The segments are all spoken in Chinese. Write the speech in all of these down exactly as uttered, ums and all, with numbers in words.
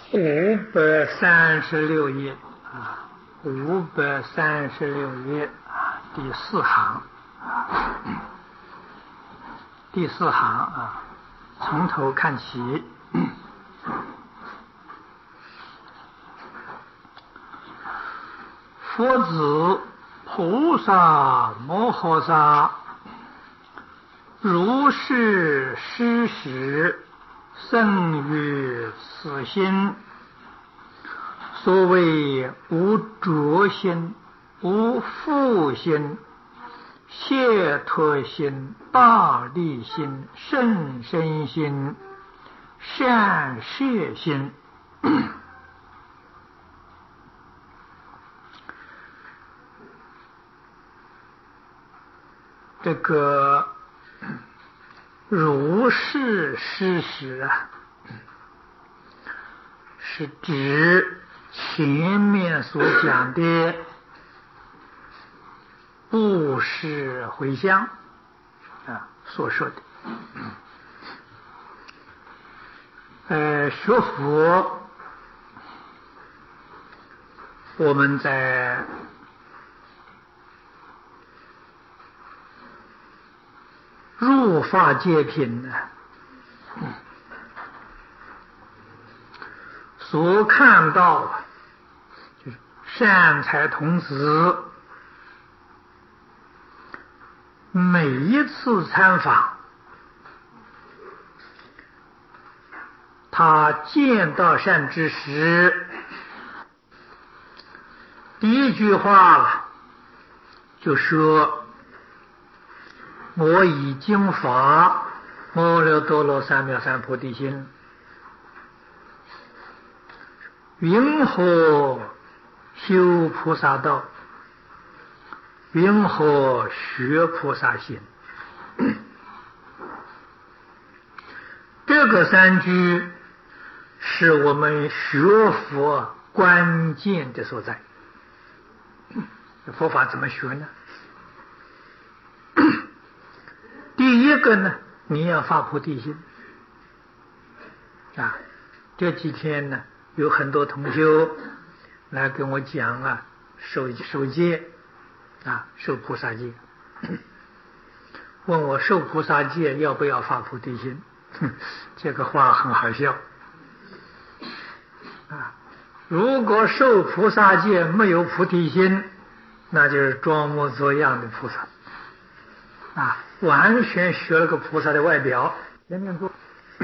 五百三十六页啊，五百三十六页啊，第四行，第四行啊，从头看起。佛子菩萨摩诃萨如是施时，生于此心。所谓无着心、无负心、解脱心、大利心、甚深心、善摄心。这个如是施时啊，是指前面所讲的布施回向啊所说的。呃，学佛，我们在入法界品呢，所看到就是善财童子每一次参访，他见到善知识，第一句话了就说：我以经法摩诃多罗三藐三菩提心，云何修菩萨道？云何学菩萨行？这个三句是我们学佛关键的所在。佛法怎么学呢？第一个呢，你要发菩提心啊！这几天呢，有很多同修来跟我讲啊，受受戒啊，受菩萨戒，问我受菩萨戒要不要发菩提心？这个话很好笑啊！如果受菩萨戒没有菩提心，那就是装模作样的菩萨啊，完全学了个菩萨的外表。前面说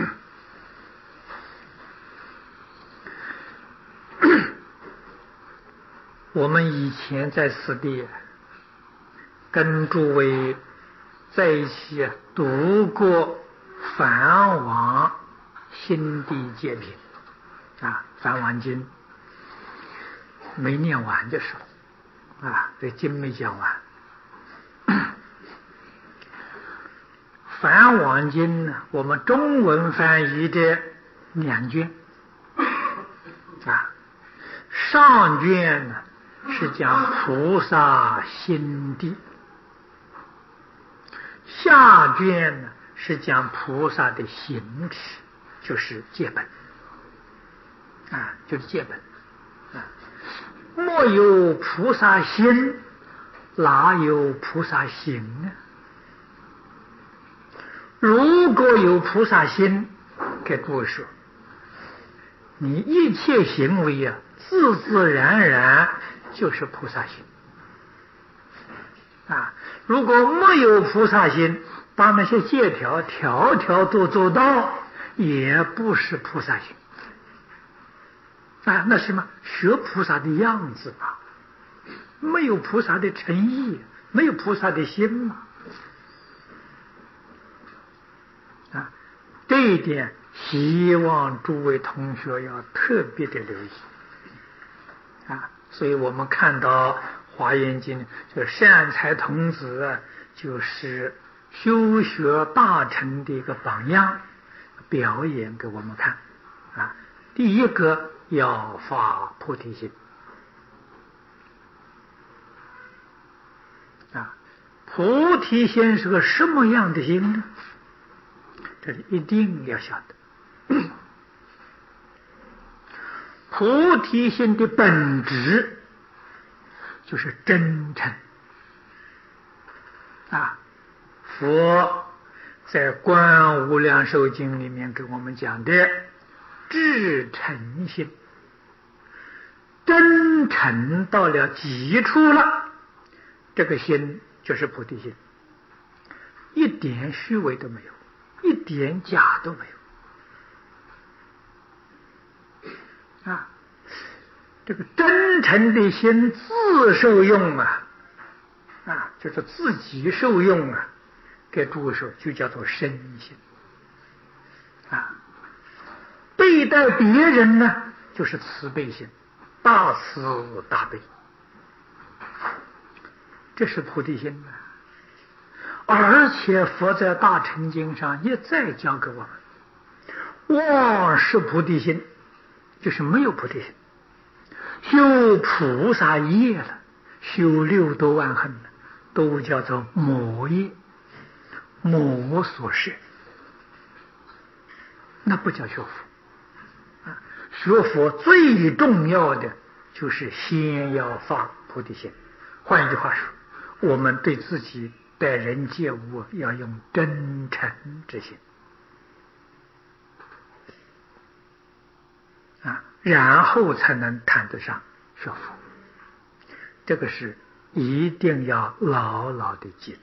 我们以前在此地跟诸位在一起读过梵王心地戒品啊，梵王经没念完就是了啊，这经没讲完。梵王经呢，我们中文翻译的两卷啊，上卷呢是讲菩萨心地，下卷呢是讲菩萨的行持，就是戒本啊，就是戒本啊。莫有菩萨心，哪有菩萨行呢？如果有菩萨心，给诸位说，你一切行为啊，自自然然就是菩萨心啊。如果没有菩萨心，把那些戒条条条都做到，也不是菩萨心啊。那是什么？学菩萨的样子吧，没有菩萨的诚意，没有菩萨的心嘛。啊，这一点希望诸位同学要特别的留意啊！所以我们看到《华严经》这善财童子啊，就是修学大成的一个榜样，表演给我们看啊。第一个要发菩提心啊，菩提心是个什么样的心呢？这里一定要晓得， 菩提心的本质就是真诚啊！佛在《观无量寿经》里面给我们讲的至诚心，真诚到了极处了，这个心就是菩提心，一点虚伪都没有，一点假都没有啊！这个真诚的心自受用啊，啊，就是自己受用啊，给诸位说就叫做身心啊。对待别人呢，就是慈悲心，大慈大悲，这是菩提心啊。而且佛在大乘经上一再教给我们，妄是菩提心，就是没有菩提心。修菩萨业了，修六度万行了，都叫做魔业，魔所摄，那不叫学佛啊！学佛最重要的就是先要发菩提心。换一句话说，我们对自己待人接物要用真诚之心啊，然后才能谈得上学佛。这个是一定要牢牢的记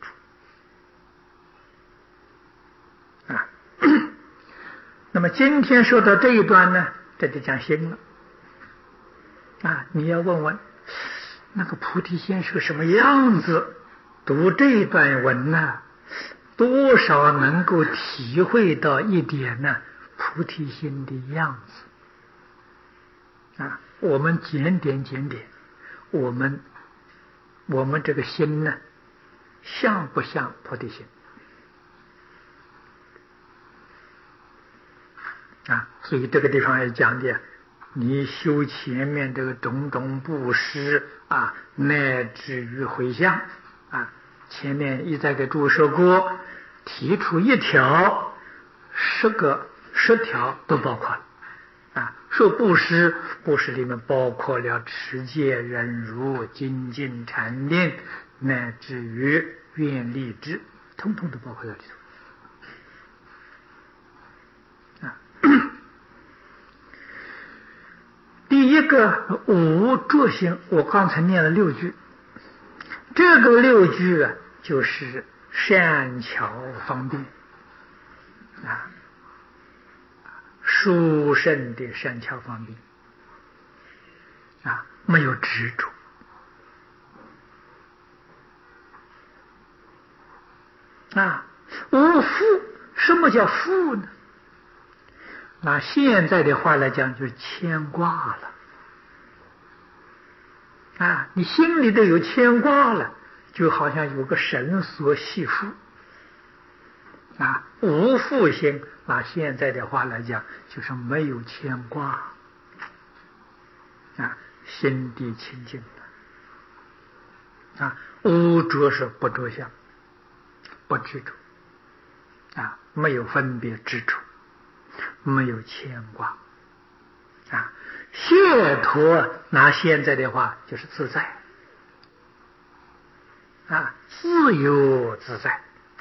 住啊。那么今天说到这一段呢，这就讲心了啊。你要问问那个菩提心是个什么样子，读这一段文呢，多少能够体会到一点呢菩提心的样子啊。我们检点检点，我们我们这个心呢，像不像菩提心啊？所以这个地方也讲的，你修前面这个种种布施啊，乃至于回向啊，前面一再给诸位说过，提出一条，十个十条都包括了啊。说布施，布施里面包括了持戒、忍辱、精进、禅定，乃至于愿力智，统统都包括在里头啊。第一个无着性，我刚才念了六句，这个六句啊，就是善巧方便啊，殊胜的善巧方便啊，没有执着啊。无负，什么叫负呢？拿现在的话来讲，就是牵挂了啊！你心里头有牵挂了，就好像有个绳索系缚啊。无负心，拿现在的话来讲，就是没有牵挂啊，心地清净了啊。无着是不着相，不执着啊，没有分别执着，没有牵挂啊。解脱拿现在的话就是自在啊，自由自在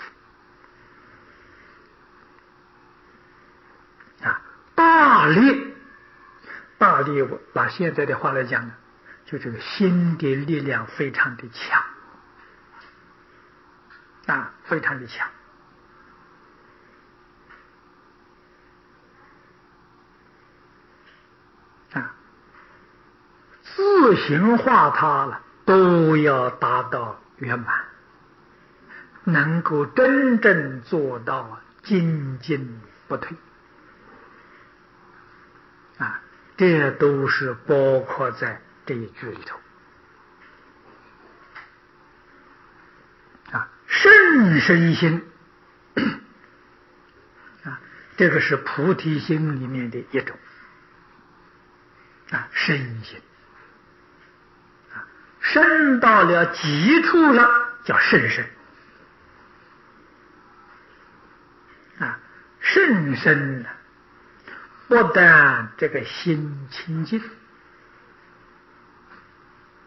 啊。大力，大力我拿现在的话来讲呢，就这个心的力量非常的强啊，非常的强啊，自行化他了，都要达到圆满，能够真正做到精进不退啊，这都是包括在这一句里头啊。甚深心啊，这个是菩提心里面的一种啊，深心啊，深到了极处了，叫甚深啊。甚深呢，不但这个心清净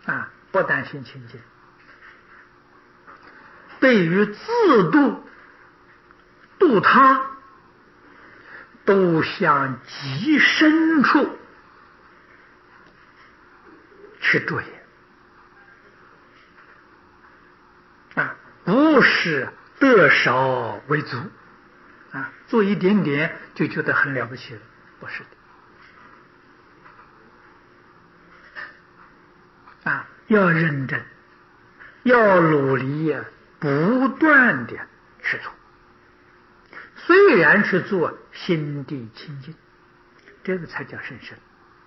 啊，不但心清净，对于自度度他，都向极深处去着眼啊，不是得少为足啊，做一点点就觉得很了不起了，不是的啊，要认真，要努力呀、啊，不断的去做。虽然去做，心地清净，这个才叫甚深。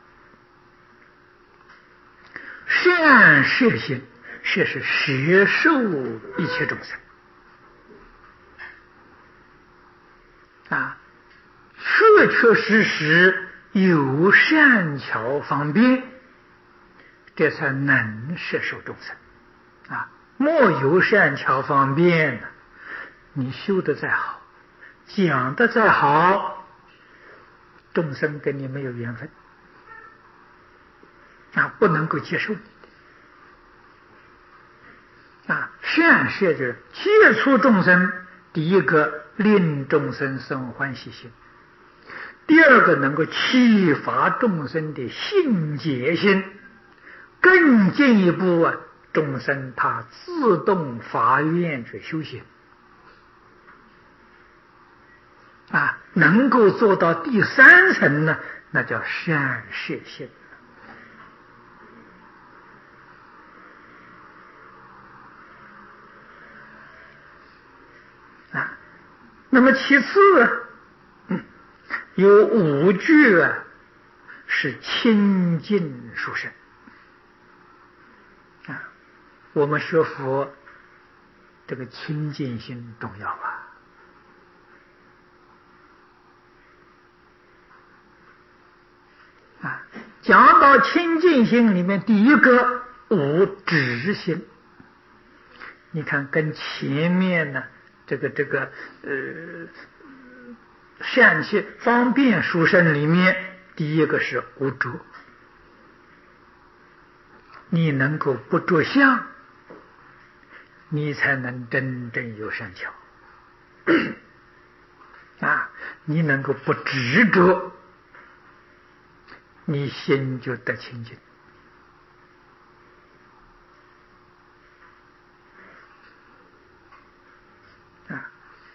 善摄心，摄是摄受一切众生啊，确确实实有善巧方便，这才能摄受众生啊。莫有善巧方便呢，你修得再好，讲得再好，众生跟你没有缘分啊，不能够接受你啊。善摄就是接触众生，第一个令众生生欢喜心，第二个能够启发众生的信解心，更进一步啊，众生他自动发愿去修行啊，能够做到第三层呢，那叫善摄心啊。那么其次啊，嗯、有五句啊是清净殊胜啊。我们学佛，这个清净心重要啊。啊，讲到清净心里面，第一个无执心。你看，跟前面呢，这个这个呃善气方便殊胜里面，第一个是无着。你能够不着相，你才能真正有善巧啊！你能够不执着，你心就得清净啊！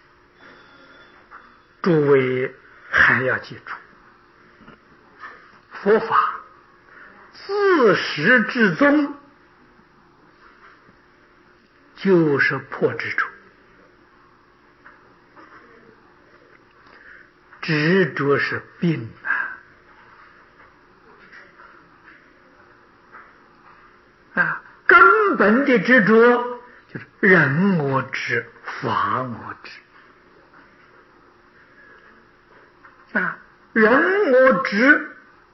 诸位还要记住，佛法自始至终就是破执着，执着是病啊！啊，根本的执着就是人我执、法我执啊，人我执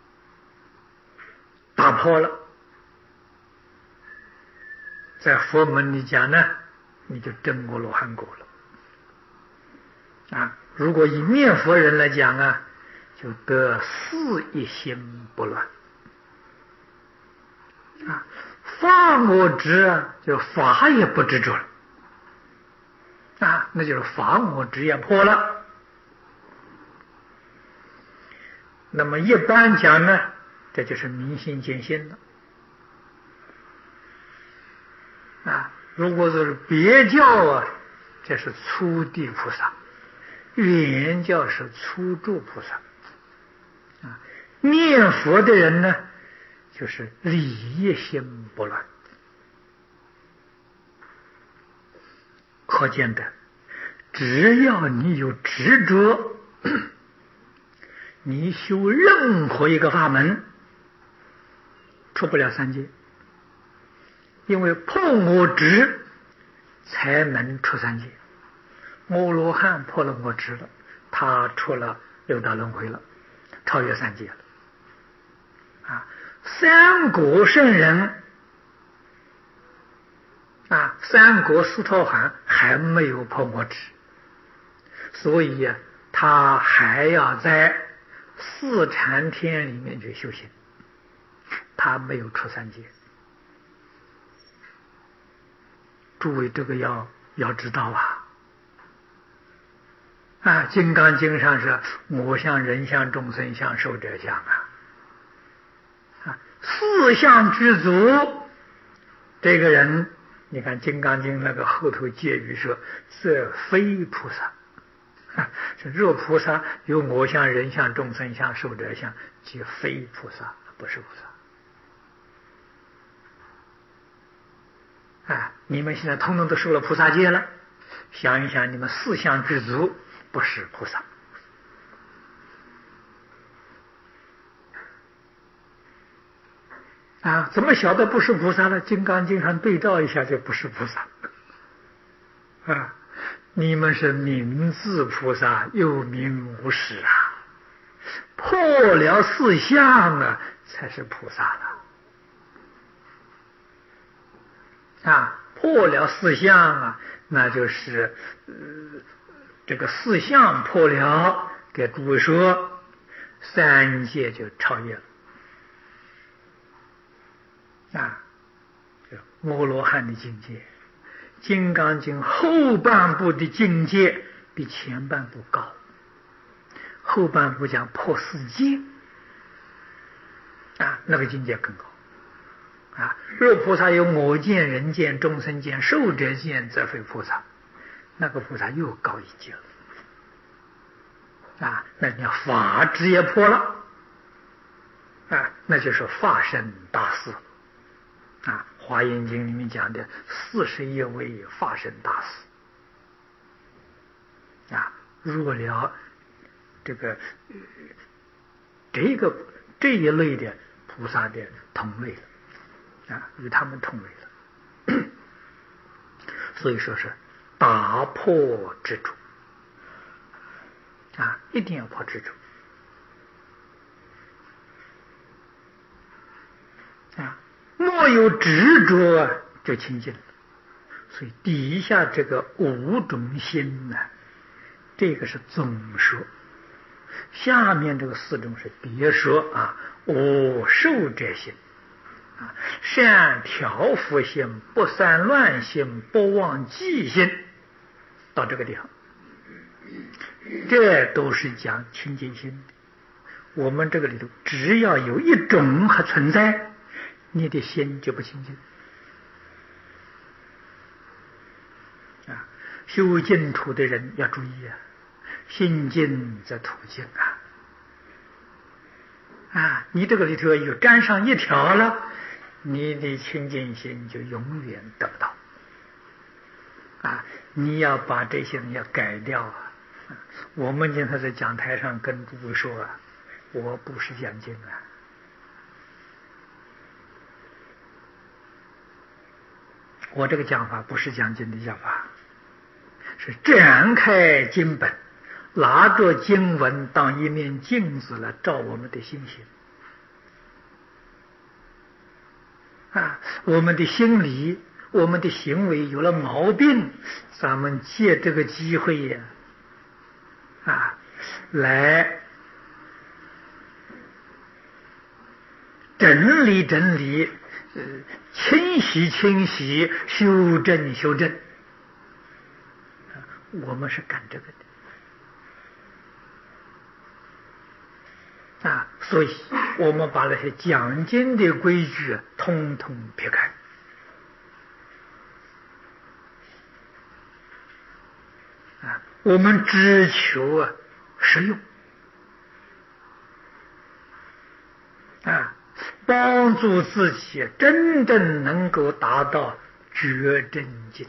打破了，在佛门里讲呢，你就证阿罗汉果了啊！如果以念佛人来讲啊，就得四一心不乱啊。法我执啊，就法也不执着了啊，那就是法我执也破了。那么一般讲呢，这就是明心见性了啊。如果是别教啊，这是初地菩萨；原教是初住菩萨啊。念佛的人呢，就是理一心不乱。可见的，只要你有执着，你修任何一个法门，出不了三界，因为破我执才能出三界。阿罗汉破了我执了，他出了六道轮回了，超越三界了。啊，三果圣人啊，三果斯陀含还没有破我执，所以啊，他还要在四禅天里面去修行，他没有出三界诸位这个要要知道啊！啊，《金刚经》上是我相、人相、众生相、寿者相啊，啊，四相具足，这个人，你看《金刚经》那个后头结语说：“这非菩萨。”啊，若菩萨有我相、人相、众生相、寿者相，即非菩萨，不是菩萨。啊，你们现在通通都受了菩萨戒了，想一想，你们四相具足，不是菩萨。啊，怎么晓得不是菩萨呢？《金刚经》上对照一下，就不是菩萨。啊，你们是名字菩萨，又名无始啊，破了四相啊，才是菩萨了。啊，破了四相啊，那就是呃，这个四相破了，给诸位说，三界就超越了。啊，阿罗汉的境界，《金刚经》后半部的境界比前半部高。后半部讲破四界，啊，那个境界更高。啊，若菩萨有我见、人见、众生见、寿者见，则非菩萨。那个菩萨又高一阶了。啊，那叫法执也破了。啊，那就是法身大士。啊，《华严经》里面讲的四十一位法身大士，啊，入了这个这个这一类的菩萨的同类了，啊，与他们同类了。所以说是打破执着，啊，一定要破执着，啊。莫有执着就清净了。所以底下这个五种心呢，这个是总说，下面这个四种是别说啊。我受者心啊，善调伏心、不散乱心、不忘记心，到这个地方，这都是讲清净心的。我们这个里头只要有一种还存在，你的心就不清净。啊，修净土的人要注意啊，心净则土净啊。啊，你这个里头有沾上一条了，你的清净心就永远得不到。啊，你要把这些人要改掉啊。我们经常在讲台上跟诸位说啊，我不是讲经啊。我这个讲法不是讲经的讲法，是展开经本，拿着经文当一面镜子来照我们的心性。啊，我们的心理、我们的行为有了毛病，咱们借这个机会呀，啊，来整理整理。呃，清洗清洗，修正修正，我们是干这个的啊，所以我们把那些讲经的规矩通通撇开啊，我们只求啊实用啊。帮助自己真正能够达到觉真境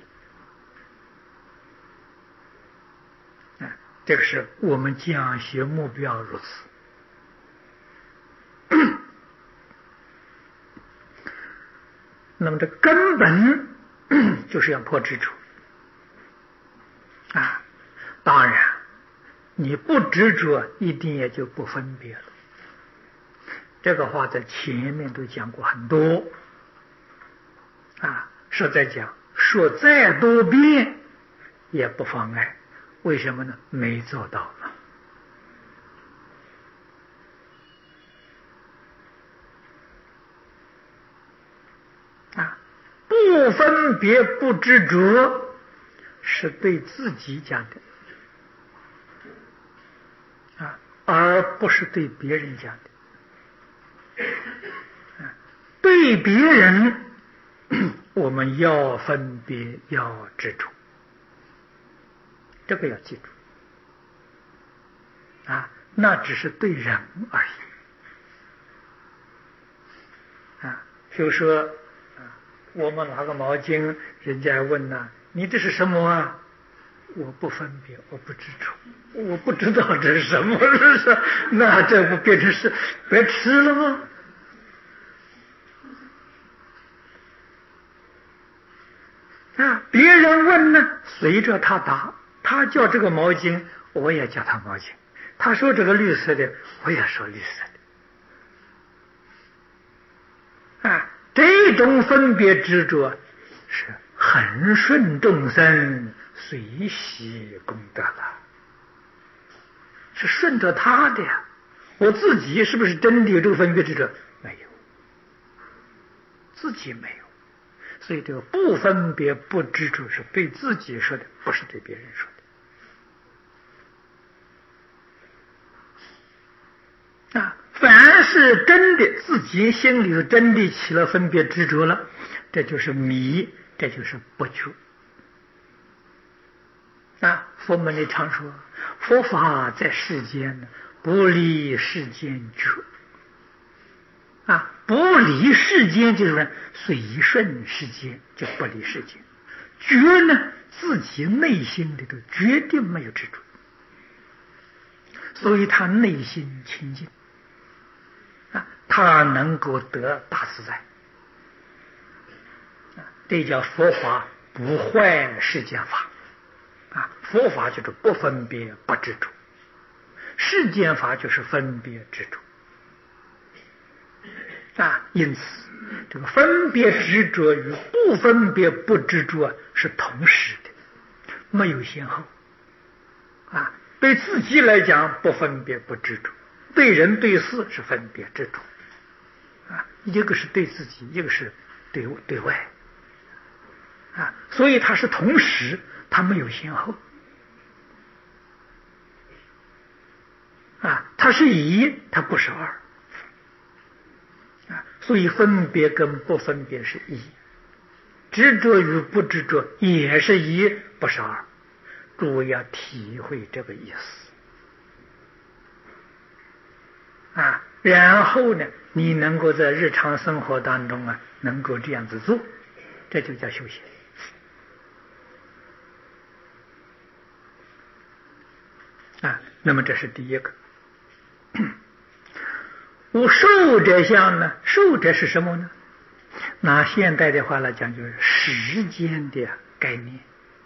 啊，这个是我们讲学目标如此。那么这根本就是要破执着啊。当然，你不执着，一定也就不分别了。这个话在前面都讲过很多啊，实在讲说再多遍也不妨碍。为什么呢？没做到嘛。啊， 不分别不执着，是对自己讲的啊，而不是对别人讲的。啊，对别人，我们要分别，要执着，这个要记住啊，那只是对人而已啊。比如说，我们拿个毛巾，人家问呢、啊，你这是什么啊？我不分别，我不知处，我不知道这是什么，是是，那这不变成是白吃了吗？啊，别人问呢，随着他答，他叫这个毛巾，我也叫他毛巾；他说这个绿色的，我也说绿色的。啊，这种分别执着是恒顺众生，随喜功德了，是顺着他的呀。我自己是不是真的有这个分别执着？没有，自己没有。所以这个不分别不执着是对自己说的，不是对别人说的。啊，凡是真的自己心里头真的起了分别执着了，这就是迷，这就是不觉。啊，佛门里常说，佛法在世间呢，不离世间觉。啊，不离世间就是随顺世间，就不离世间。觉呢，自己内心里头决定没有执着，所以他内心清净啊，他能够得大自在啊，这叫佛法不坏世间法啊。佛法就是不分别不执着，世间法就是分别执着。啊，因此，这个分别执着与不分别不执着是同时的，没有先后。啊，对自己来讲不分别不执着，对人对事是分别执着。啊，一个是对自己，一个是对对外。啊，所以它是同时，它没有先后。啊，它是一，它不是二。所以分别跟不分别是一，执着与不执着也是一，不是二。诸位要体会这个意思啊，然后呢，你能够在日常生活当中啊，能够这样子做，这就叫修行啊。那么这是第一个。无受者相呢？受者是什么呢？拿现代的话来讲，就是时间的概念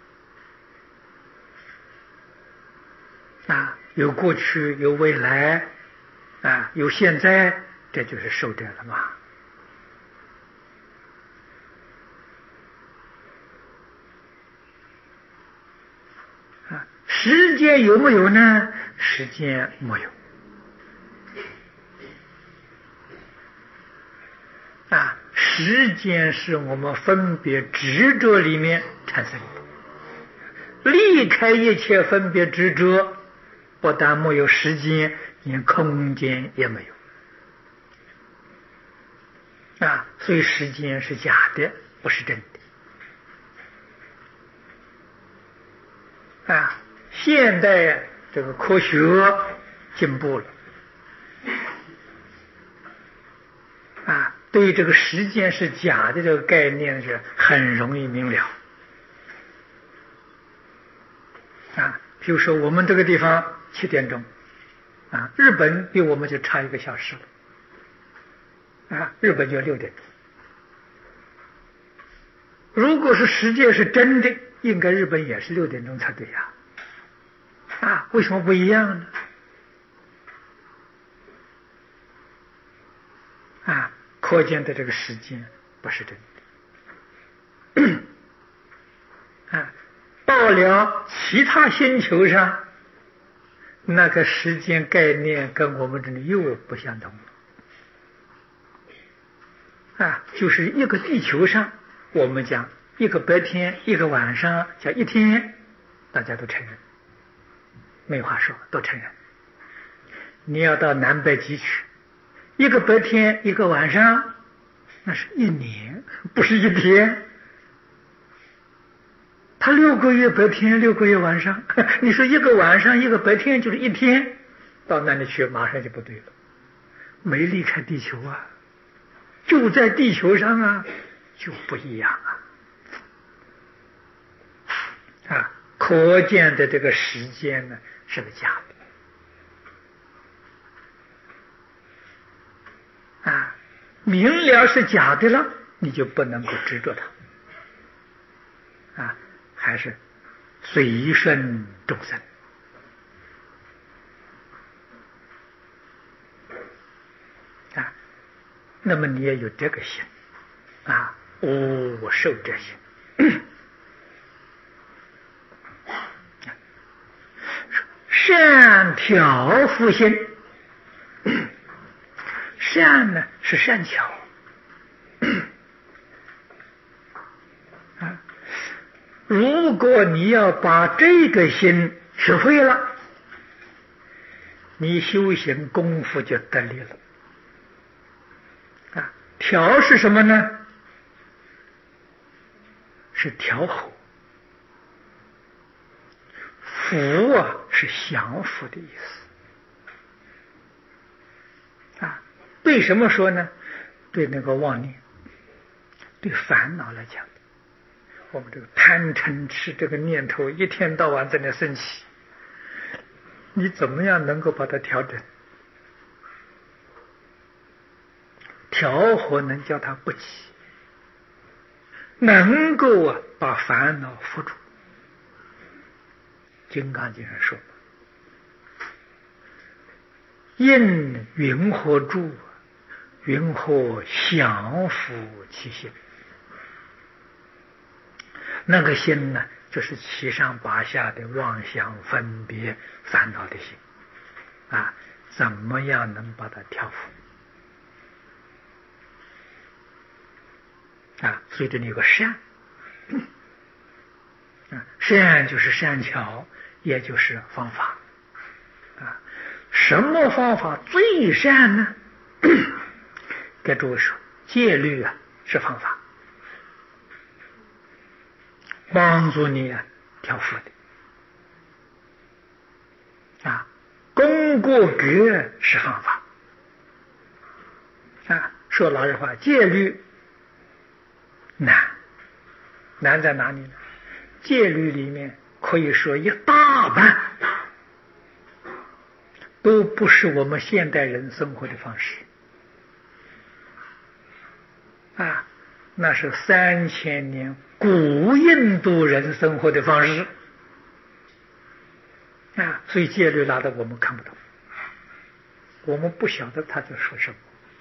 啊，有过去，有未来啊，有现在，这就是受者了嘛。啊，时间有没有呢？时间没有。啊，时间是我们分别执着里面产生的，离开一切分别执着，不但没有时间，连空间也没有。啊，所以时间是假的，不是真的。啊，现代这个科学进步了，啊。对于这个时间是假的这个概念是很容易明了啊。比如说我们这个地方七点钟啊，日本比我们就差一个小时了啊，日本就六点钟。如果是时间是真的，应该日本也是六点钟才对呀啊，为什么不一样呢？啊，可见的这个时间不是真的啊。到了其他星球上，那个时间概念跟我们这里又不相同了啊。就是一个地球上， 我们讲一个白天一个晚上叫一天，大家都承认，没话说，都承认。你要到南北极去，一个白天一个晚上，那是一年，不是一天。他六个月白天，六个月晚上，你说一个晚上一个白天就是一天，到那里去马上就不对了，没离开地球啊，就在地球上啊，就不一样啊！啊，可见的这个时间呢是个假的啊，明了是假的了，你就不能够执着它啊，还是随顺众生啊。那么你也有这个心啊，我受这心。善调伏心，善呢是善巧啊。如果你要把这个心学会了，你修行功夫就得力了啊。调是什么呢？是调和。福啊是降伏的意思啊。对什么说呢？对那个妄念，对烦恼来讲，我们这个贪嗔痴这个念头一天到晚在那升起，你怎么样能够把它调整？调和能叫它不起，能够啊把烦恼伏住。金刚经上说，应云何住，云何降伏其心。那个心呢，就是七上八下的妄想分别烦恼的心啊，怎么样能把它调伏啊？所以这里有个善啊，善就是善巧，也就是方法啊。什么方法最善呢？给诸位说，戒律啊是方法，帮助你啊调伏的啊。功过格是方法啊。说老实话，戒律难，难在哪里呢？戒律里面可以说一大半都不是我们现代人生活的方式啊，那是三千年古印度人生活的方式啊，所以戒律拿的我们看不懂，我们不晓得他在说什么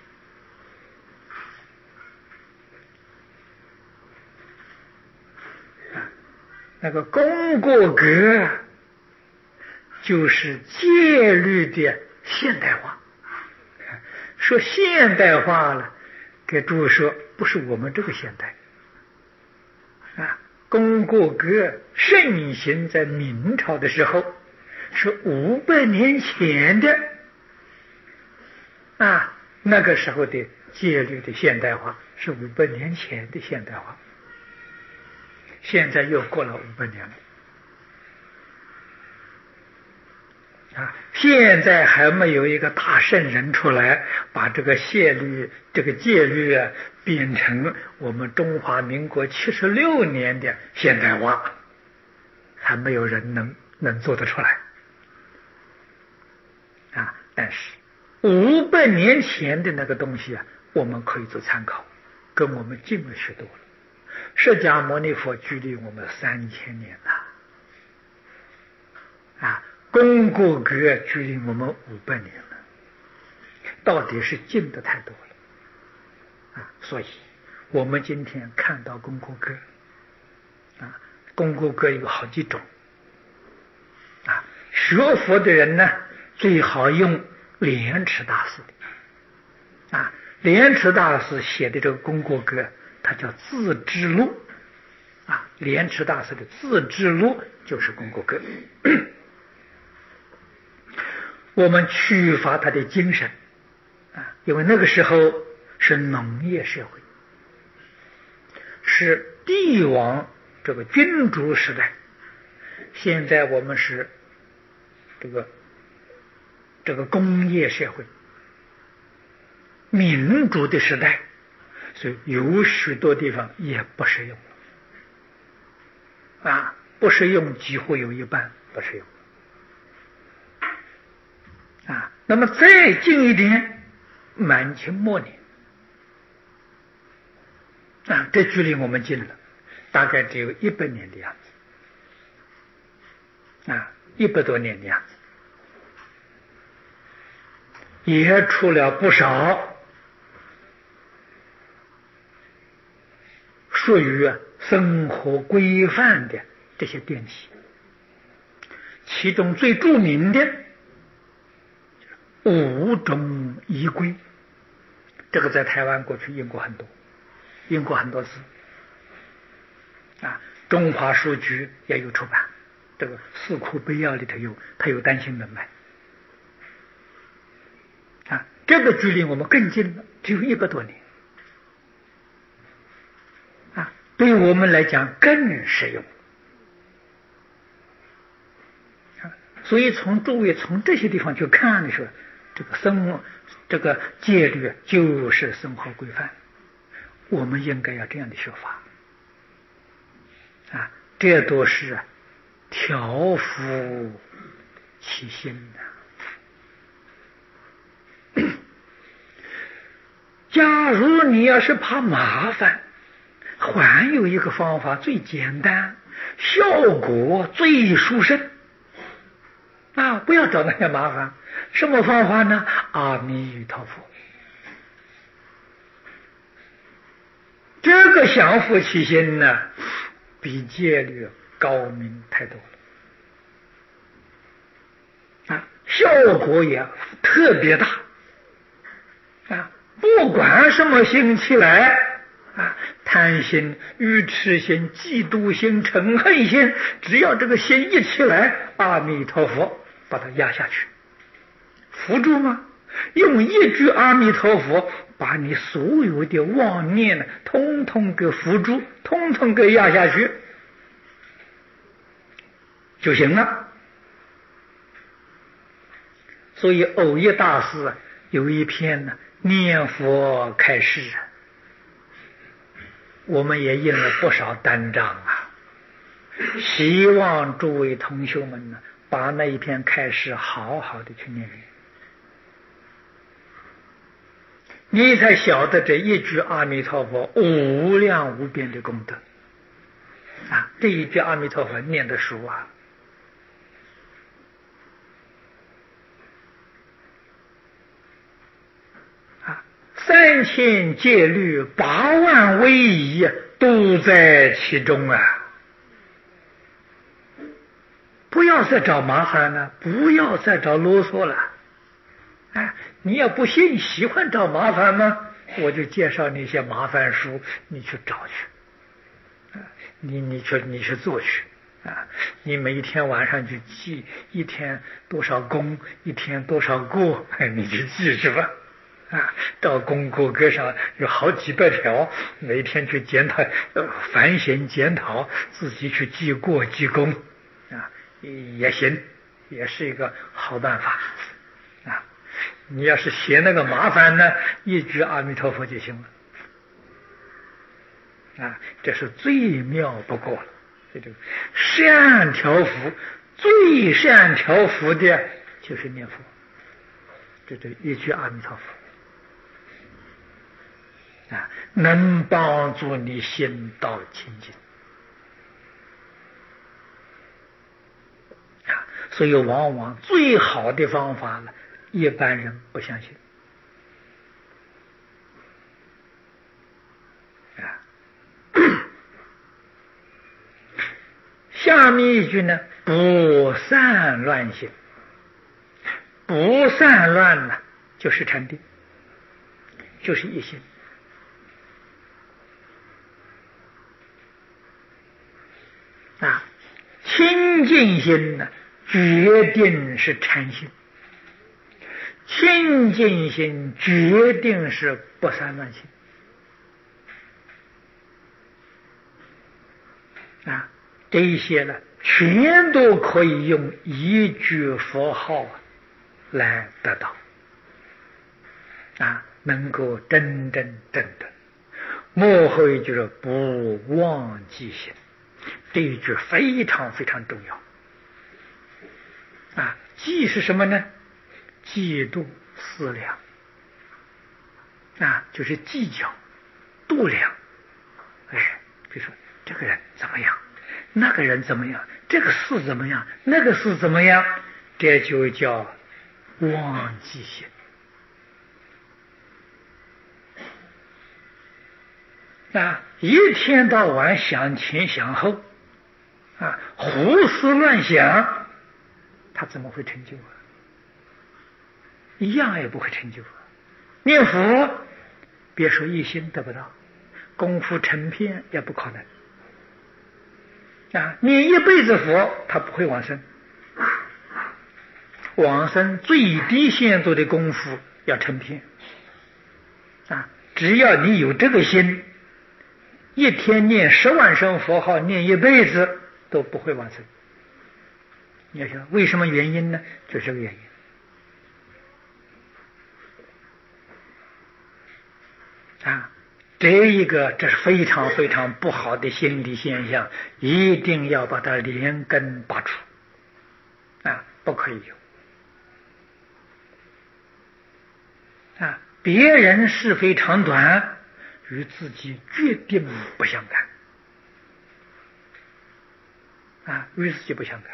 啊。那个功过格就是戒律的现代化，说现代化了，给诸位说不是我们这个现代啊。功过格盛行在明朝的时候，是五百年前的啊，那个时候的戒律的现代化是五百年前的现代化，现在又过了五百年了啊！现在还没有一个大圣人出来，把这个戒律、这个戒律啊，变成我们中华民国七十六年的现代化，还没有人能能做得出来啊！但是五百年前的那个东西啊，我们可以做参考，跟我们近了许多了。释迦牟尼佛距离我们三千年了啊！功过格距离我们五百年了，到底是近的太多了啊！所以我们今天看到功过格啊，功过格有好几种啊。学佛的人呢，最好用莲池大师的啊，莲池大师写的这个功过格它叫自知路啊。莲池大师的自知路就是功过格。我们缺乏他的精神啊，因为那个时候是农业社会，是帝王这个君主时代。现在我们是这个这个工业社会，民主的时代，所以有许多地方也不适用啊，不适用几乎有一半不适用啊。那么再近一点，满清末年啊，这距离我们近了，大概只有一百年的样子啊，一百多年的样子，也出了不少属于生活规范的这些典籍，其中最著名的五种仪规，这个在台湾过去印过很多，印过很多次啊。中华书局也有出版，这个四库备要里头有，它有单行本卖啊。这个距离我们更近了，只有一百多年啊，对我们来讲更实用啊。所以从诸位从这些地方去看的时候，这个生活这个戒律就是生活规范，我们应该要这样的学法啊，这都是调伏其心的。假如你要是怕麻烦，还有一个方法最简单，效果最殊胜啊！不要找那些麻烦。什么方法呢？阿弥陀佛，这个降伏其心呢，比戒律高明太多了啊，效果也特别大啊！不管什么心起来啊，贪心、愚痴心、嫉妒心、嗔恨心，只要这个心一起来，阿弥陀佛把它压下去，扶住吗？用一句阿弥陀佛把你所有的妄念呢，通通给扶住，通通给压下去就行了。所以藕益大师有一篇呢念佛开示，我们也印了不少单张啊，希望诸位同学们呢把那一篇开示好好的去念念，你才晓得这一句阿弥陀佛无量无边的功德啊！这一句阿弥陀佛念的熟啊，啊，三千戒律八万威仪都在其中啊！不要再找麻烦了，不要再找啰嗦了。哎，你要不信喜欢找麻烦吗？我就介绍你一些麻烦书，你去找去，你你去你去做去啊！你每一天晚上去记一天多少功，一天多少过，你去记去吧。啊，到功过格上有好几百条，每天去检讨、呃、反省检讨，自己去记过记功啊，也行，也是一个好办法啊。你要是嫌那个麻烦呢，一句阿弥陀佛就行了啊，这是最妙不过了。这就善调伏，最善调伏的就是念佛，这就一句阿弥陀佛啊，能帮助你心到清净啊。所以往往最好的方法呢，一般人不相信啊。下面一句呢，不散乱心，不散乱呢，就是禅定，就是一心净心呢，决定是禅心；清净心决定是不散乱心。啊，这一些呢，全都可以用一句佛号来得到。啊，能够真真正正。幕后一句是不忘记心，这一句非常非常重要。啊，记是什么呢？嫉妒思量。啊，就是计较、度量。哎，比如说这个人怎么样，那个人怎么样，这个事怎么样，那个事怎么样，这就叫忘记心。啊，一天到晚想前想后，啊，胡思乱想，他怎么会成就啊？一样也不会成就啊。念佛，别说一心得不到，功夫成片也不可能。啊，念一辈子佛，他不会往生。往生最低限度的功夫要成片。啊，只要你有这个心，一天念十万声佛号，念一辈子都不会往生。你要想为什么原因呢？就这个原因。啊，这一个这是非常非常不好的心理现象，一定要把它连根拔除。啊，不可以有。啊，别人是非长短，与自己决定不相干。啊，与自己不相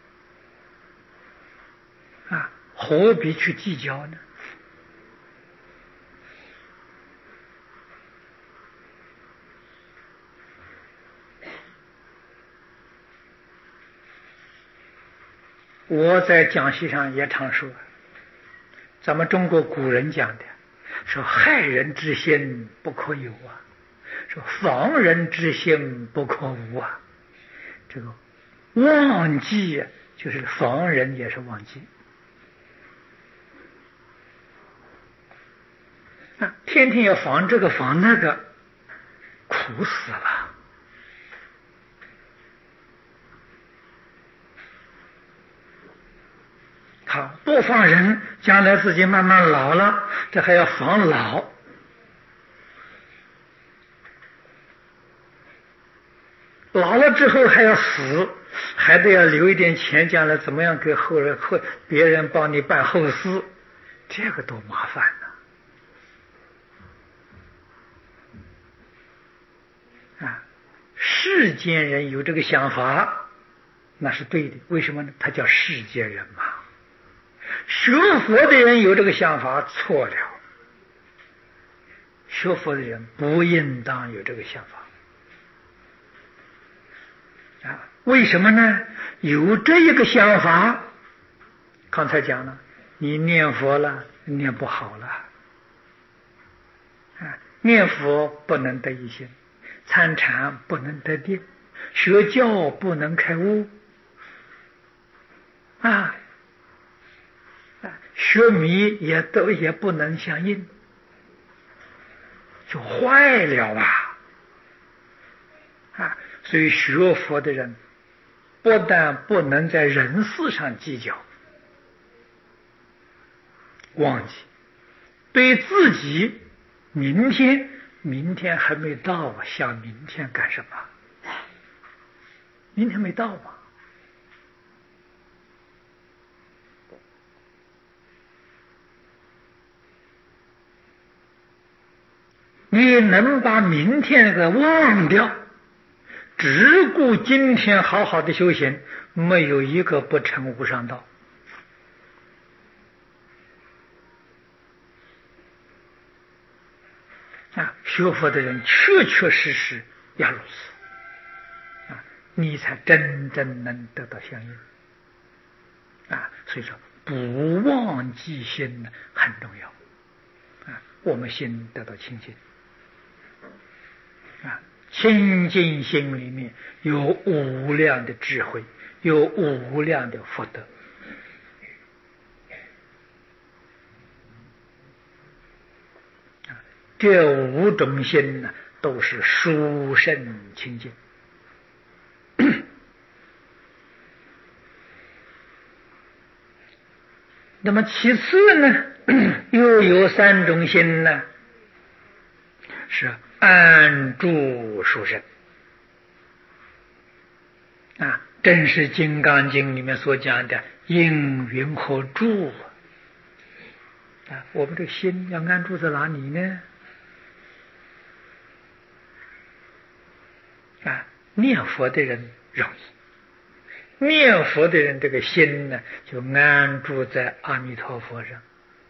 干。啊，何必去计较呢？我在讲席上也常说，咱们中国古人讲的，说害人之心不可有啊，说防人之心不可无啊。这个忘记就是防人也是忘记啊，天天要防这个防那个，苦死了。好，不防人，将来自己慢慢老了，这还要防老。老了之后还要死，还得要留一点钱，将来怎么样给后人后别人帮你办后事，这个多麻烦呢！啊，世间人有这个想法，那是对的。为什么呢？他叫世间人嘛。学佛的人有这个想法，错了。学佛的人不应当有这个想法。啊，为什么呢？有这一个想法，刚才讲了，你念佛了，念不好了。啊，念佛不能得一心，参禅不能得定，学教不能开悟。啊，学迷也都也不能相应，就坏了啊！啊，所以学佛的人不但不能在人事上计较，忘记对自己明天明天还没到，想明天干什么？明天没到嘛。你能把明天给忘掉，只顾今天好好的修行，没有一个不成无上道。啊，学佛的人确确实实要如此，啊，你才真正能得到相应。啊，所以说不忘记心呢很重要。啊，我们心得到清净。啊，清净心里面有无量的智慧， 有无量的福德。这五种心呢，都是殊胜清净。那么其次呢，又有三种心呢，是安住殊胜啊，正是《金刚经》里面所讲的应云何住啊？我们这个心要安住在哪里呢？啊，念佛的人容易，念佛的人这个心呢，就安住在阿弥陀佛上，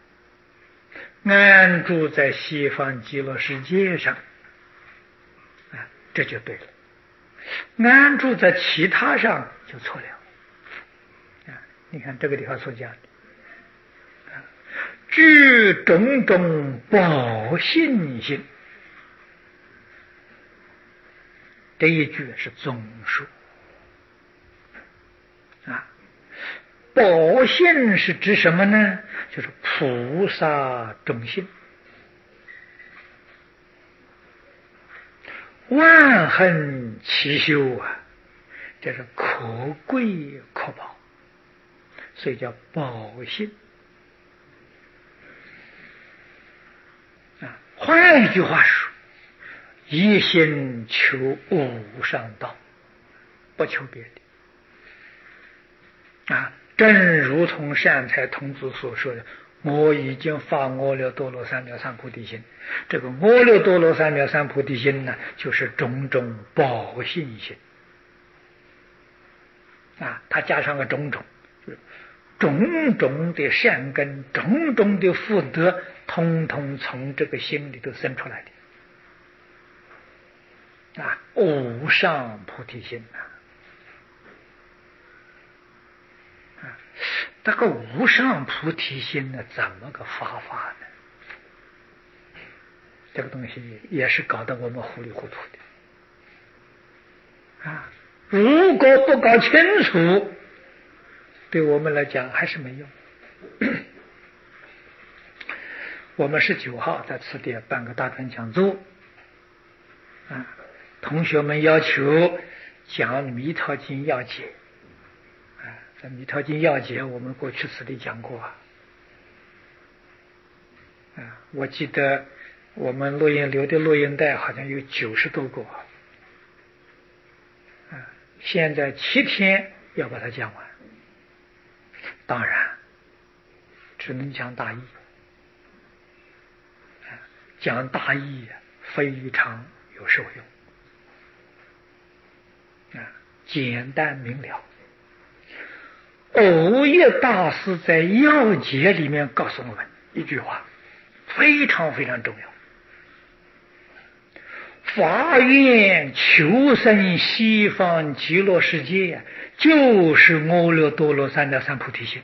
安住在西方极乐世界上，啊，这就对了。安住在其他上就错了。啊，你看这个地方所讲的，啊，具种种宝信心。这一句是总数啊，宝信是指什么呢？就是菩萨种性，万恨齐修啊，这是可贵可宝，所以叫宝信啊。换一句话说，一心求无上道，不求别的啊！正如同善财童子所说的，我已经发阿耨多罗三藐三菩提心。这个阿耨多罗三藐三菩提心呢，就是种种宝信心啊，它加上个种种，种种的善根，种种的福德，通通从这个心里头生出来的。啊，无上菩提心呐！啊，这个无上菩提心呢，怎么个发法呢？这个东西也是搞得我们糊里糊涂的啊！如果不搞清楚，对我们来讲还是没用。我们十九号在此地办个大专讲座啊。同学们要求讲《弥陀经要解》啊，在《弥陀经要解》我们过去此地讲过啊，我记得我们录音留的录音带好像有九十多个啊，现在七天要把它讲完，当然只能讲大意啊，讲大意非常有受用。啊，简单明了。藕益大师在要解里面告诉我们一句话，非常非常重要：发愿求生西方极乐世界，就是阿耨多罗三藐三菩提心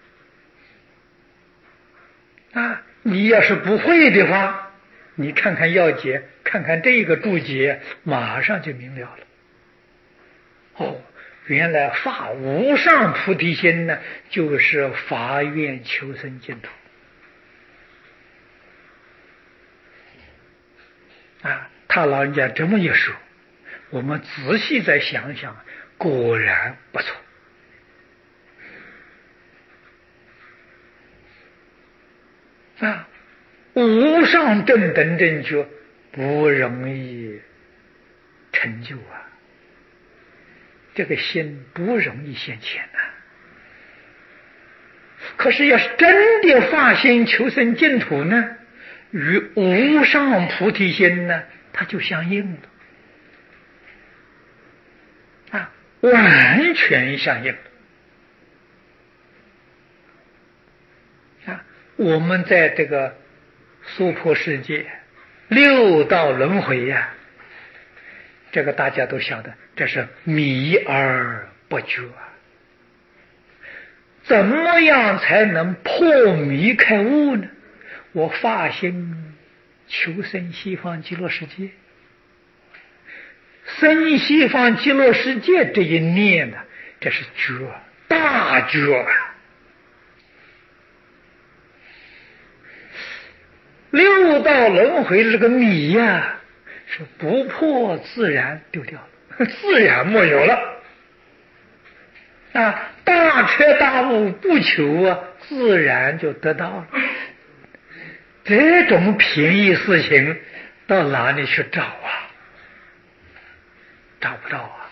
啊！你要是不会的话，你看看要解，看看这个注解，马上就明了了。哦，原来发无上菩提心呢，就是发愿求生净土啊！他老人家这么一说，我们仔细再想想，果然不错啊！无上正等正觉不容易成就啊！这个心不容易现前呐、啊。可是要是真的发心求生净土呢，与无上菩提心呢，它就相应了啊，完全相应啊！我们在这个娑婆世界六道轮回呀、啊，这个大家都晓得，这是迷而不觉。怎么样才能破迷开悟呢？我发心求生西方极乐世界，生西方极乐世界这一念呢， 这是觉，大觉。六道轮回这个谜呀、啊，是不破自然丢掉了，自然没有了啊！大彻大悟不求啊，自然就得到了。这种便宜事情到哪里去找啊？找不到啊！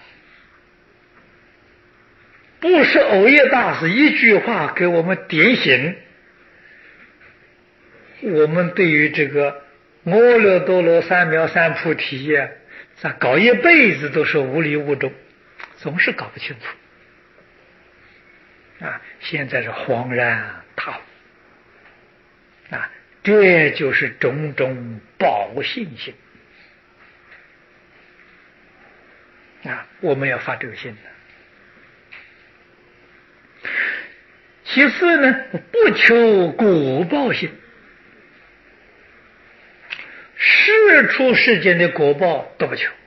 不是藕叶大师一句话给我们点醒，我们对于这个阿耨多罗三藐三菩提呀，咱搞一辈子都是无理无中，总是搞不清楚啊！现在是恍然大悟啊！这就是种种宝信心啊！我们要发这个心的。其次呢，不求果报心，世出世间的果报都不求